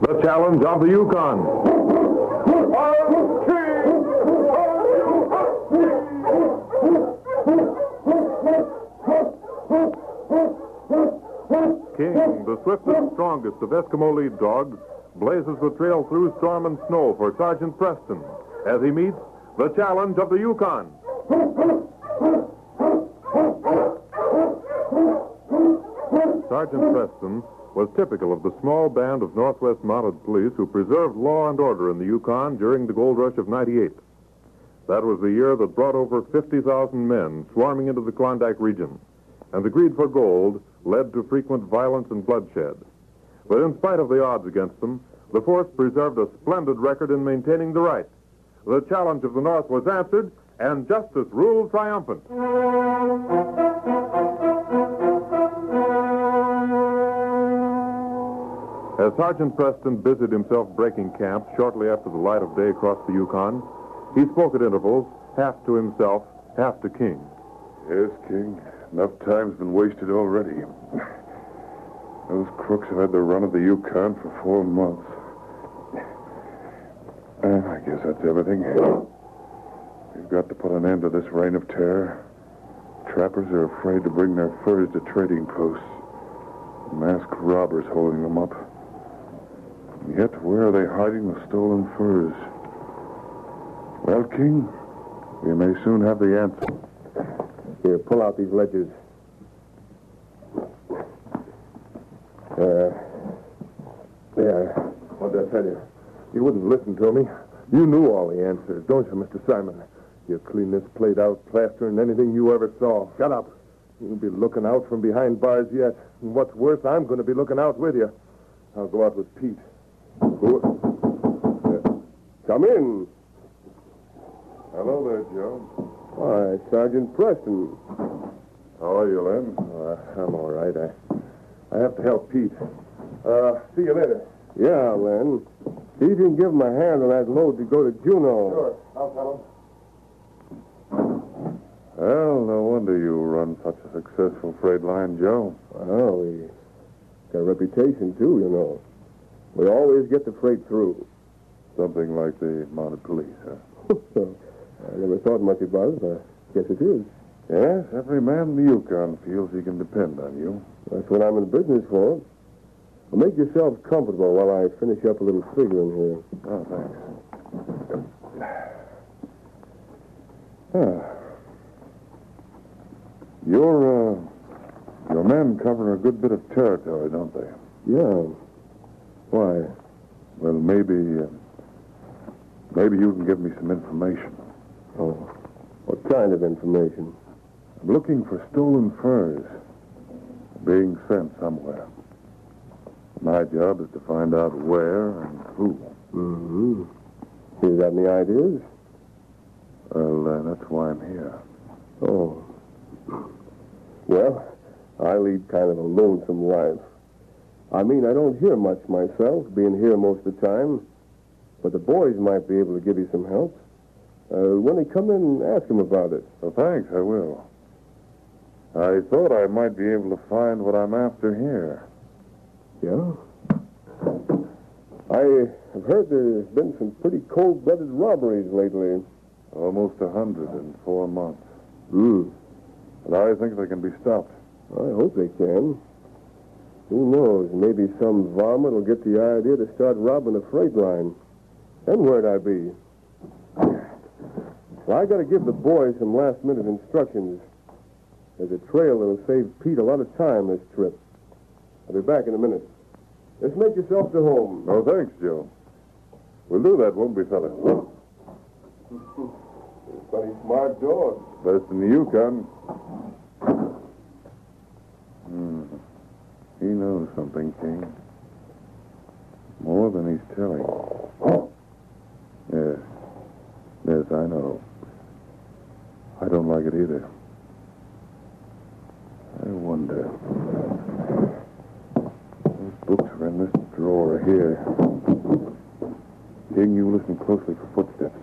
The challenge of the Yukon. King, the swiftest, strongest of Eskimo lead dogs, blazes the trail through storm and snow for Sergeant Preston as he meets the challenge of the Yukon. Sergeant Preston was typical of the small band of Northwest Mounted Police who preserved law and order in the Yukon during the gold rush of '98. That was the year that brought over 50,000 men swarming into the Klondike region, and the greed for gold led to frequent violence and bloodshed. But in spite of the odds against them, the force preserved a splendid record in maintaining the right. The challenge of the North was answered, and justice ruled triumphant. As Sergeant Preston busied himself breaking camp shortly after the light of day crossed the Yukon, he spoke at intervals, half to himself, half to King. Yes, King. Enough time's been wasted already. Those crooks have had the run of the Yukon for 4 months. I guess that's everything. We've got to put an end to this reign of terror. Trappers are afraid to bring their furs to trading posts. Masked robbers holding them up. Yet, where are they hiding the stolen furs? Well, King, we may soon have the answer. Here, pull out these ledgers. There. What'd I tell you? You wouldn't listen to me. You knew all the answers, don't you, Mr. Simon? You clean this plate out faster than anything you ever saw. Shut up. You'll be looking out from behind bars yet. And what's worse, I'm going to be looking out with you. I'll go out with Pete. Come in. Hello there, Joe. Why, Sergeant Preston. How are you, Len? I'm all right. I have to help Pete. See you later. Yeah, Len. See if you can give him a hand on that load to go to Juneau. Sure. I'll tell him. Well, no wonder you run such a successful freight line, Joe. Well, we got a reputation, too, you know. We always get the freight through. Something like the mounted police, huh? I never thought much about it. I guess it is. Yes, every man in the Yukon feels he can depend on you. That's what I'm in business for. Well, make yourselves comfortable while I finish up a little figuring here. Oh, thanks. Your men cover a good bit of territory, don't they? Yeah. Why? Well, maybe you can give me some information. Oh. What kind of information? I'm looking for stolen furs being sent somewhere. My job is to find out where and who. Mm-hmm. You got any ideas? Well, that's why I'm here. Oh. Well, I lead kind of a lonesome life. I mean, I don't hear much myself, being here most of the time. But the boys might be able to give you some help. When they come in, ask them about it. Well, thanks, I will. I thought I might be able to find what I'm after here. Yeah? I have heard there's been some pretty cold-blooded robberies lately. Almost 100 in 4 months. Hmm. But I think they can be stopped. I hope they can. Who knows? Maybe some varmint will get the idea to start robbing a freight line. Then where'd I be? Well, I got to give the boys some last-minute instructions. There's a trail that'll save Pete a lot of time this trip. I'll be back in a minute. Just make yourself to home. Oh, thanks, Joe. We'll do that, won't we, fella? Funny smart dog. Best in the Yukon. He knows something, King. More than he's telling. Yes. Yes, I know. I don't like it either. I wonder. Those books are in this drawer here. King, you listen closely for footsteps.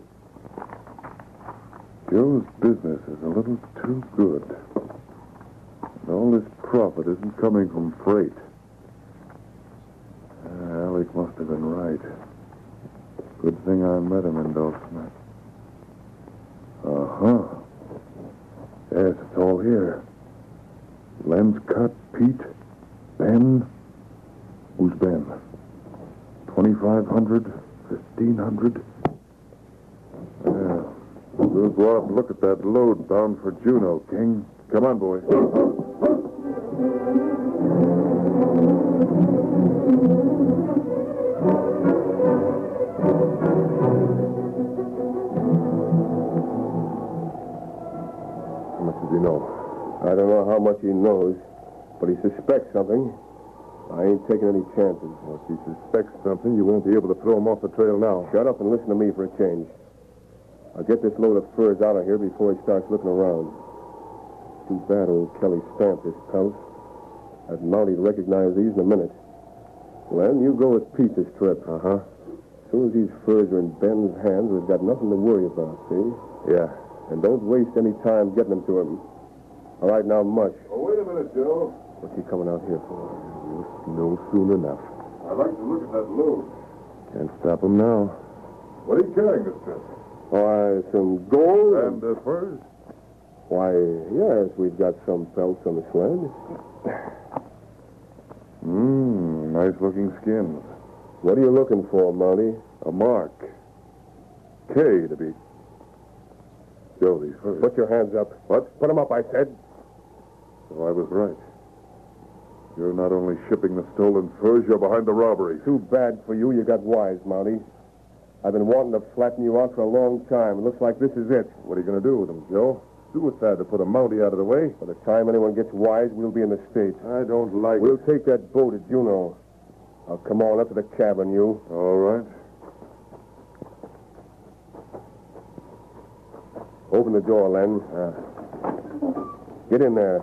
Joe's business is a little too good. And all this profit isn't coming from freight. Alec must have been right. Good thing I met him in Dulcimer. Uh-huh. Yes, it's all here. Len's cut, Pete, Ben. Who's Ben? 2,500, 1,500. Yeah. We'll go out and look at that load bound for Juneau, King. Come on, boy. How much does he know? I don't know how much he knows, but he suspects something. I ain't taking any chances. Well, if he suspects something, you won't be able to throw him off the trail now. Shut up and listen to me for a change. I'll get this load of furs out of here before he starts looking around. Too bad old Kelly stamped his pouch. I'd Mounty'd recognize these in a minute. Len, you go with Pete this trip. Uh-huh. As soon as these furs are in Ben's hands, we've got nothing to worry about, see? Yeah. And don't waste any time getting them to him. All right, now, Mush. Oh, wait a minute, Joe. What's he coming out here for? You'll know soon enough. I'd like to look at that load. Can't stop him now. What are you carrying this trip? Why, some gold. And furs? Why, yes, we've got some pelts on the sled. Nice-looking skins. What are you looking for, Mounty? A mark. K, to be... Joe, these furs. Put your hands up. What? Put them up, I said. So I was right. You're not only shipping the stolen furs, you're behind the robbery. Too bad for you. You got wise, Mounty. I've been wanting to flatten you out for a long time. It looks like this is it. What are you going to do with them, Joe? Suicide to put a Mountie out of the way? By the time anyone gets wise, we'll be in the States. I don't like We'll it. take that boat at Juneau. Now, come on up to the cabin, you. All right. Open the door, Len. Get in there.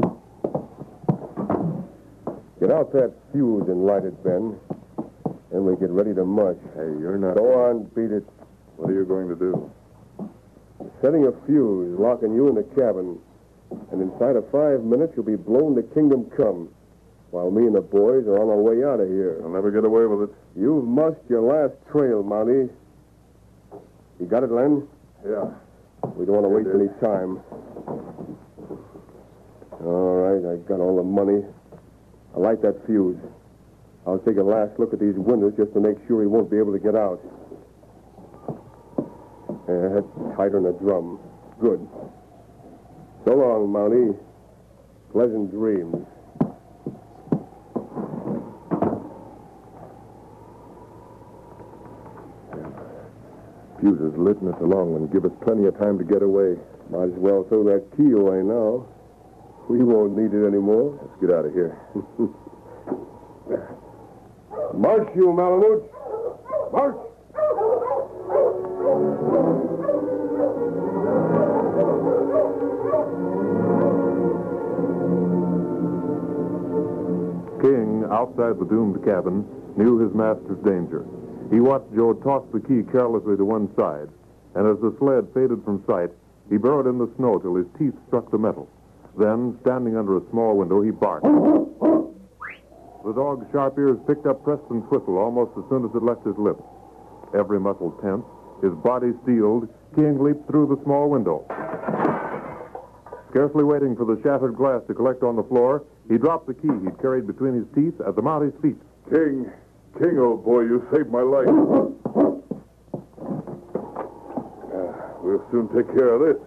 Get out that fuse and light it, Ben. Then we get ready to mush. Hey, you're not... Go on, beat it. What are you going to do? Setting a fuse, locking you in the cabin. And inside of 5 minutes, you'll be blown to kingdom come. While me and the boys are on our way out of here. I'll never get away with it. You've mushed your last trail, Mounty. You got it, Len? Yeah. We don't want to waste any time. All right, I got all the money. I'll light that fuse. I'll take a last look at these windows just to make sure he won't be able to get out. Head tighter than a drum. Good. So long, Mounty. Pleasant dreams. Fuse is lit and it's a long one. Give us plenty of time to get away. Might as well throw that key away now. We won't need it anymore. Let's get out of here. March, you Malamute! March! King, outside the doomed cabin, knew his master's danger. He watched Joe toss the key carelessly to one side, and as the sled faded from sight, he burrowed in the snow till his teeth struck the metal. Then, standing under a small window, he barked. The dog's sharp ears picked up Preston's whistle almost as soon as it left his lips. Every muscle tense, his body steeled, King leaped through the small window. Scarcely waiting for the shattered glass to collect on the floor, he dropped the key he'd carried between his teeth at the Mounty's feet. King, old boy, you saved my life. We'll soon take care of this.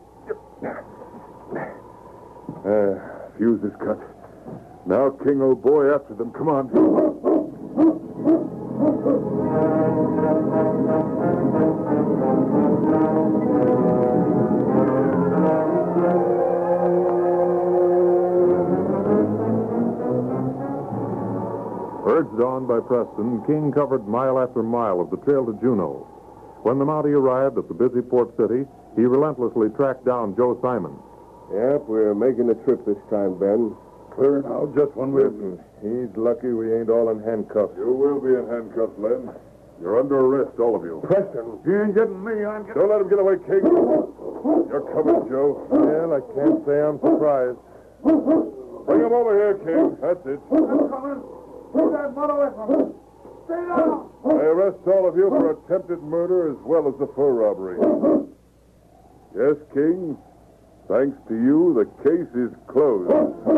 Fuse is cut. Now, King, old boy, after them. Come on. Urged on by Preston, King covered mile after mile of the trail to Juneau. When the Mountie arrived at the busy port city, he relentlessly tracked down Joe Simon. Yep, we're making the trip this time, Ben. Clear now, just one way. Listen, he's lucky we ain't all in handcuffs. You will be in handcuffs, Len. You're under arrest, all of you. Preston! You ain't getting me. I'm getting... Don't let him get away, King. You're coming, Joe. Well, I can't say I'm surprised. Bring him over here, King. That's it. I'm coming. Keep that mud away from me. Stay down. arrest all of you for attempted murder as well as the fur robbery. Yes, King. Thanks to you, the case is closed.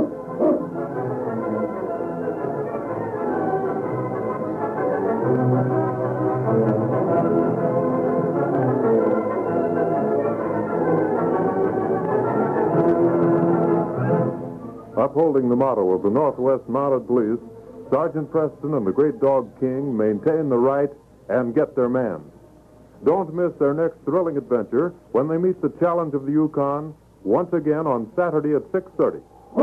Upholding the motto of the Northwest Mounted Police, Sergeant Preston and the Great Dog King maintain the right and get their man. Don't miss their next thrilling adventure when they meet the challenge of the Yukon once again on Saturday at 6:30.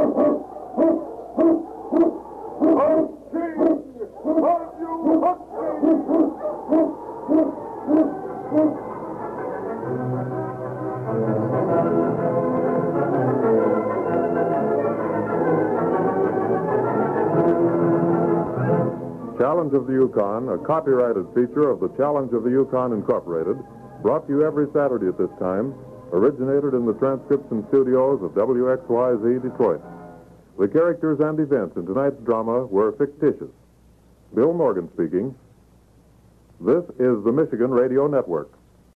Challenge of the Yukon, a copyrighted feature of the Challenge of the Yukon Incorporated, brought to you every Saturday at this time, originated in the transcription studios of WXYZ Detroit. The characters and events in tonight's drama were fictitious. Bill Morgan speaking. This is the Michigan Radio Network.